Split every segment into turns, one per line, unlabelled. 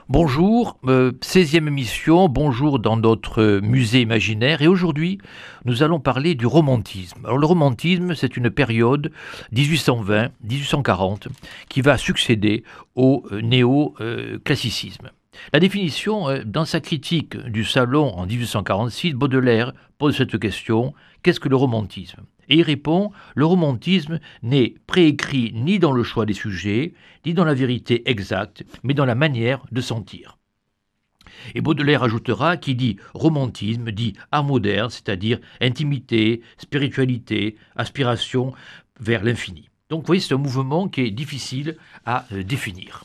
Bonjour, 16e émission, bonjour dans notre musée imaginaire et aujourd'hui nous allons parler du romantisme. Alors le romantisme c'est une période 1820-1840 qui va succéder au néo-classicisme. La définition, dans sa critique du Salon en 1846, Baudelaire pose cette question, qu'est-ce que le romantisme? Et il répond, le romantisme n'est préécrit ni dans le choix des sujets, ni dans la vérité exacte, mais dans la manière de sentir. Et Baudelaire ajoutera qui dit romantisme dit art moderne, c'est-à-dire intimité, spiritualité, aspiration vers l'infini. Donc vous voyez, c'est un mouvement qui est difficile à définir.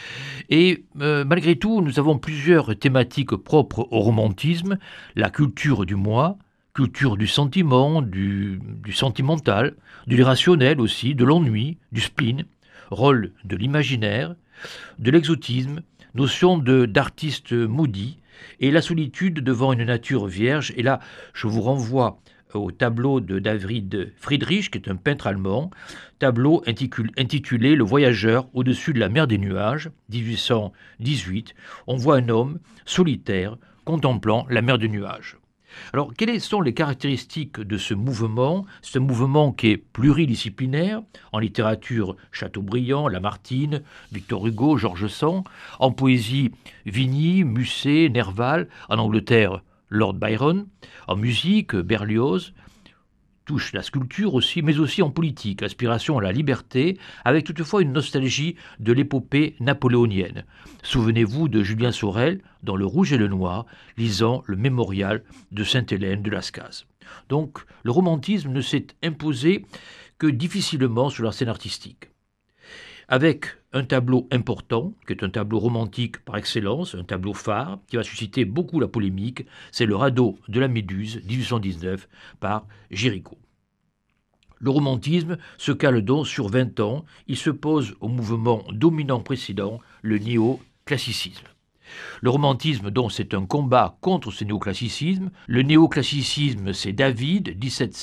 Et malgré tout, nous avons plusieurs thématiques propres au romantisme, la culture du moi, culture du sentiment, du sentimental, de l'irrationnel aussi, de l'ennui, du spleen, rôle de l'imaginaire, de l'exotisme, notion d'artiste maudit, et la solitude devant une nature vierge. Et là, je vous renvoie au tableau de David Friedrich, qui est un peintre allemand, tableau intitulé Le voyageur au-dessus de la mer des nuages, 1818. On voit un homme solitaire contemplant la mer de nuages. Alors, quelles sont les caractéristiques de ce mouvement? C'est un mouvement qui est pluridisciplinaire, en littérature Chateaubriand, Lamartine, Victor Hugo, George Sand, en poésie Vigny, Musset, Nerval, en Angleterre Lord Byron, en musique Berlioz, touche la sculpture aussi, mais aussi en politique, aspiration à la liberté, avec toutefois une nostalgie de l'épopée napoléonienne. Souvenez-vous de Julien Sorel, dans Le Rouge et le Noir, lisant le mémorial de Sainte-Hélène de Lascaz. Donc, le romantisme ne s'est imposé que difficilement sur la scène artistique. Avec un tableau important, qui est un tableau romantique par excellence, un tableau phare, qui va susciter beaucoup la polémique, c'est le radeau de la Méduse, 1819, par Géricault. Le romantisme se cale donc sur 20 ans, il se pose au mouvement dominant précédent, le néoclassicisme. Le romantisme, donc, c'est un combat contre ce néoclassicisme. Le néoclassicisme, c'est David,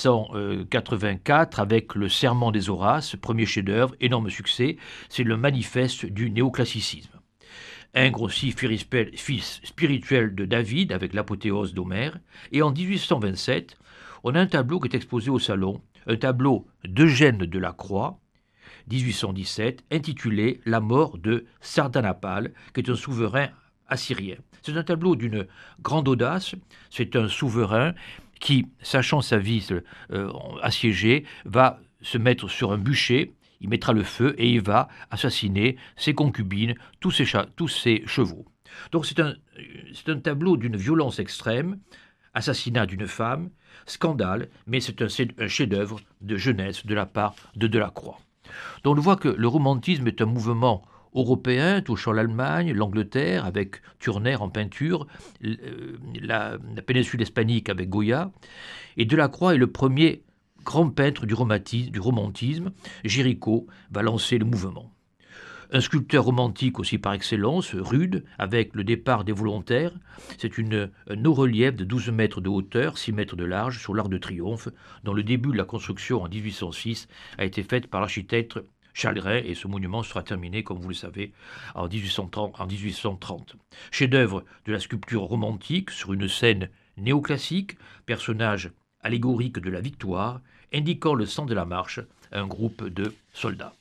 1784, avec le Serment des Horaces, premier chef-d'œuvre, énorme succès. C'est le manifeste du néoclassicisme. Ingres aussi, fils spirituel de David, avec l'apothéose d'Homère. Et en 1827, on a un tableau qui est exposé au Salon, un tableau d'Eugène de la Croix, 1817, intitulé La mort de Sardanapale, qui est un souverain assyrien. C'est un tableau d'une grande audace. C'est un souverain qui, sachant sa vie assiégée, va se mettre sur un bûcher, il mettra le feu et il va assassiner ses concubines, tous ses chevaux. Donc c'est un tableau d'une violence extrême, assassinat d'une femme, scandale, mais c'est un chef-d'œuvre de jeunesse de la part de Delacroix. Donc on voit que le romantisme est un mouvement européen touchant l'Allemagne, l'Angleterre avec Turner en peinture, la péninsule hispanique avec Goya, et Delacroix est le premier grand peintre du romantisme. Géricault va lancer le mouvement. Un sculpteur romantique aussi par excellence, rude, avec le départ des volontaires. C'est un haut-relief de 12 mètres de hauteur, 6 mètres de large, sur l'Arc de Triomphe, dont le début de la construction en 1806 a été faite par l'architecte Charles Ray, et ce monument sera terminé, comme vous le savez, en 1830. Chef-d'œuvre de la sculpture romantique sur une scène néoclassique, personnage allégorique de la victoire, indiquant le sens de la marche, un groupe de soldats.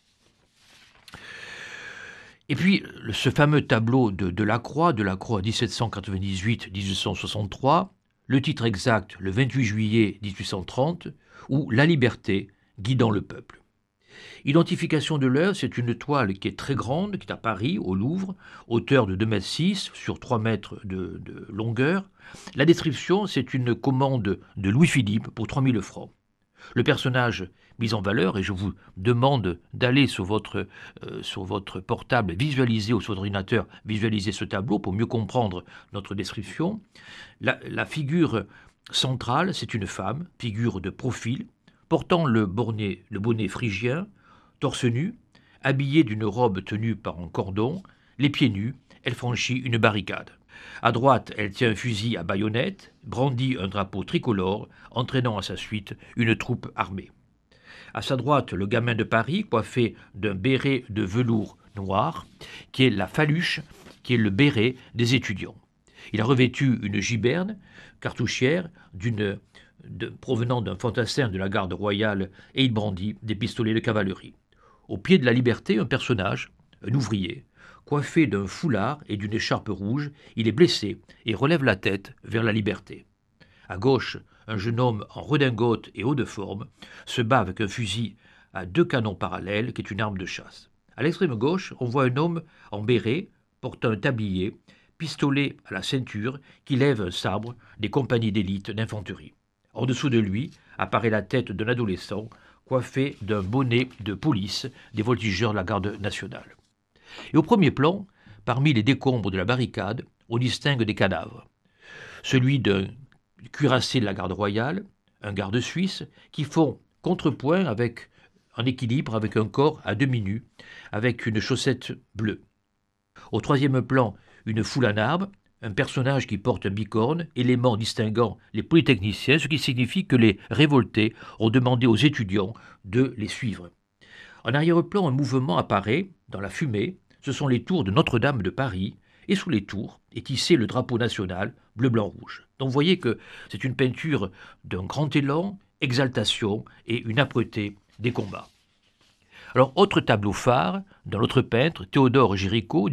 Et puis, ce fameux tableau de Delacroix 1798-1863, le titre exact, le 28 juillet 1830, ou La liberté guidant le peuple. Identification de l'œuvre, c'est une toile qui est très grande, qui est à Paris, au Louvre, hauteur de 2,6 m sur 3 mètres de longueur. La description, c'est une commande de Louis-Philippe pour 3000 francs. Le personnage mis en valeur, et je vous demande d'aller sur votre portable, visualiser, ou sur votre ordinateur, visualiser ce tableau pour mieux comprendre notre description. La figure centrale, c'est une femme, figure de profil, portant le bonnet phrygien, torse nu, habillée d'une robe tenue par un cordon, les pieds nus, elle franchit une barricade. À droite, elle tient un fusil à baïonnette, brandit un drapeau tricolore, entraînant à sa suite une troupe armée. À sa droite, le gamin de Paris, coiffé d'un béret de velours noir, qui est la Faluche, qui est le béret des étudiants. Il a revêtu une giberne cartouchière provenant d'un fantassin de la garde royale et il brandit des pistolets de cavalerie. Au pied de la Liberté, un personnage, un ouvrier, coiffé d'un foulard et d'une écharpe rouge, il est blessé et relève la tête vers la Liberté. À gauche, un jeune homme en redingote et haut de forme se bat avec un fusil à 2 canons parallèles qui est une arme de chasse. À l'extrême gauche, on voit un homme en béret, portant un tablier, pistolet à la ceinture, qui lève un sabre des compagnies d'élite d'infanterie. En dessous de lui apparaît la tête d'un adolescent coiffé d'un bonnet de police des voltigeurs de la garde nationale. Et au premier plan, parmi les décombres de la barricade, on distingue des cadavres. Celui d'un cuirassé de la garde royale, un garde suisse, qui font contrepoint en équilibre avec un corps à demi nu, avec une chaussette bleue. Au troisième plan, une foule en arbre, un personnage qui porte un bicorne, élément distinguant les polytechniciens, ce qui signifie que les révoltés ont demandé aux étudiants de les suivre. En arrière-plan, un mouvement apparaît dans la fumée, ce sont les tours de Notre-Dame de Paris, et sous les tours est tissé le drapeau national bleu, blanc, rouge. Donc vous voyez que c'est une peinture d'un grand élan, exaltation et une âpreté des combats. Alors, autre tableau phare d'un autre peintre, Théodore Géricault,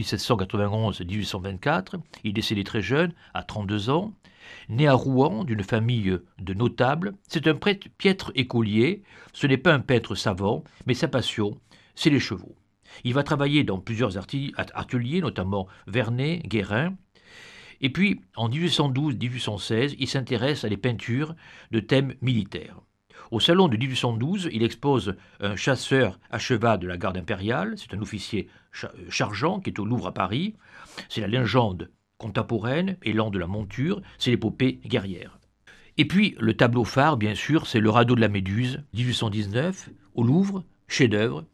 1791-1824, il est décédé très jeune, à 32 ans, né à Rouen d'une famille de notables. C'est un piètre écolier, ce n'est pas un peintre savant, mais sa passion, c'est les chevaux. Il va travailler dans plusieurs ateliers, notamment Vernet, Guérin. Et puis, en 1812-1816, il s'intéresse à des peintures de thèmes militaires. Au salon de 1812, il expose un chasseur à cheval de la garde impériale, c'est un officier chargeant qui est au Louvre à Paris, c'est la légende contemporaine, élan de la monture, c'est l'épopée guerrière. Et puis le tableau phare, bien sûr, c'est le radeau de la Méduse, 1819, au Louvre, chef-d'œuvre,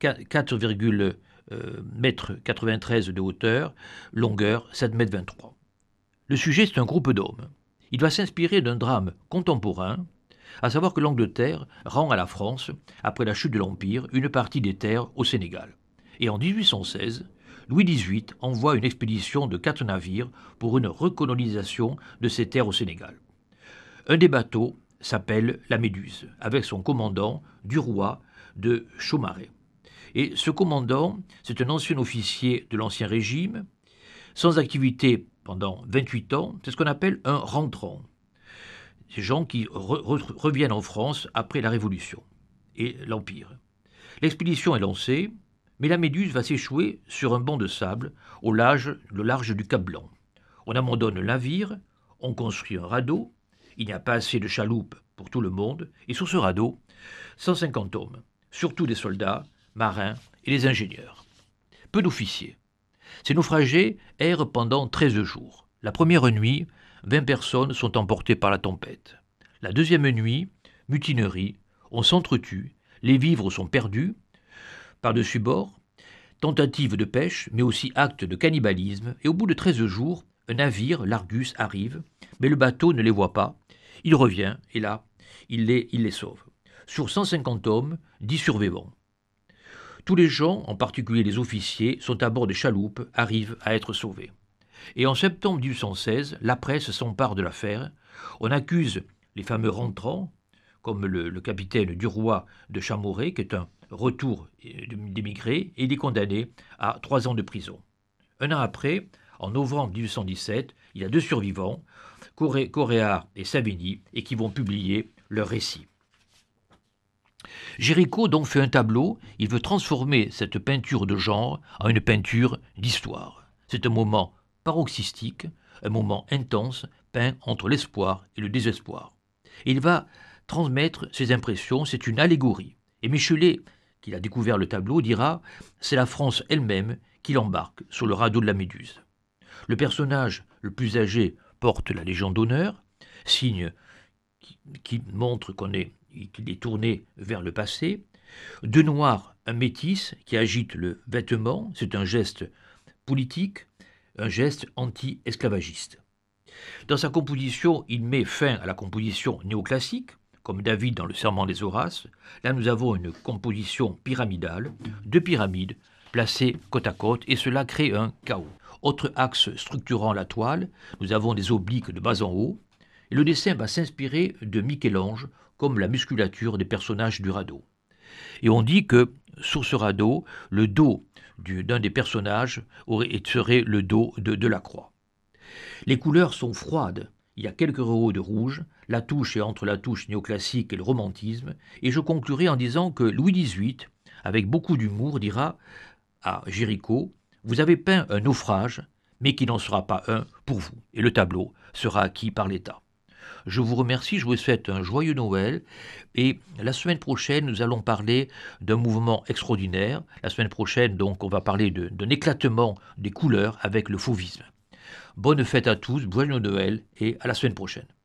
4,93 m de hauteur, longueur 7,23 m. Le sujet, c'est un groupe d'hommes. Il va s'inspirer d'un drame contemporain, à savoir que l'Angleterre rend à la France, après la chute de l'Empire, une partie des terres au Sénégal. Et en 1816, Louis XVIII envoie une expédition de 4 navires pour une recolonisation de ces terres au Sénégal. Un des bateaux s'appelle la Méduse, avec son commandant, Duroy de Chaumareix. Et ce commandant, c'est un ancien officier de l'Ancien Régime, sans activité pendant 28 ans, c'est ce qu'on appelle un rentrant. Ces gens qui reviennent en France après la Révolution et l'Empire. L'expédition est lancée, mais la Méduse va s'échouer sur un banc de sable au large du Cap Blanc. On abandonne le navire, on construit un radeau, il n'y a pas assez de chaloupes pour tout le monde, et sur ce radeau, 150 hommes, surtout des soldats, marins et des ingénieurs. Peu d'officiers. Ces naufragés errent pendant 13 jours. La première nuit, 20 personnes sont emportées par la tempête. La deuxième nuit, mutinerie, on s'entretue, les vivres sont perdus, par-dessus bord, tentative de pêche, mais aussi acte de cannibalisme, et au bout de 13 jours, un navire, l'Argus, arrive, mais le bateau ne les voit pas, il revient, et là, il les sauve. Sur 150 hommes, 10 survivants. Tous les gens, en particulier les officiers, sont à bord des chaloupes, arrivent à être sauvés. Et en septembre 1816, la presse s'empare de l'affaire. On accuse les fameux rentrants, comme le capitaine Duroy de Chamoret, qui est un retour d'émigré, et il est condamné à 3 ans de prison. Un an après, en novembre 1817, il y a 2 survivants, Coréard et Savigny, et qui vont publier leur récit. Géricault donc fait un tableau, il veut transformer cette peinture de genre en une peinture d'histoire. C'est un moment paroxystique, un moment intense, peint entre l'espoir et le désespoir. Et il va transmettre ses impressions, c'est une allégorie. Et Michelet, qui a découvert le tableau, dira « c'est la France elle-même qui l'embarque sur le radeau de la Méduse ». Le personnage le plus âgé porte la Légion d'honneur, signe qui montre qu'il est tourné vers le passé. De noir, un métis qui agite le vêtement, c'est un geste politique, un geste anti-esclavagiste. Dans sa composition, il met fin à la composition néoclassique, comme David dans le Serment des Horaces. Là, nous avons une composition pyramidale, 2 pyramides placées côte à côte, et cela crée un chaos. Autre axe structurant la toile, nous avons des obliques de bas en haut, et le dessin va s'inspirer de Michel-Ange, comme la musculature des personnages du radeau. Et on dit que sur ce radeau, le dos d'un des personnages serait le dos de la croix. Les couleurs sont froides, il y a quelques rehauts de rouge, la touche est entre la touche néoclassique et le romantisme, et je conclurai en disant que Louis XVIII, avec beaucoup d'humour, dira à Géricault, vous avez peint un naufrage, mais qui n'en sera pas un pour vous, et le tableau sera acquis par l'État. Je vous remercie, je vous souhaite un joyeux Noël, et la semaine prochaine, nous allons parler d'un mouvement extraordinaire. La semaine prochaine, donc, on va parler d'un éclatement des couleurs avec le fauvisme. Bonne fête à tous, joyeux Noël, et à la semaine prochaine.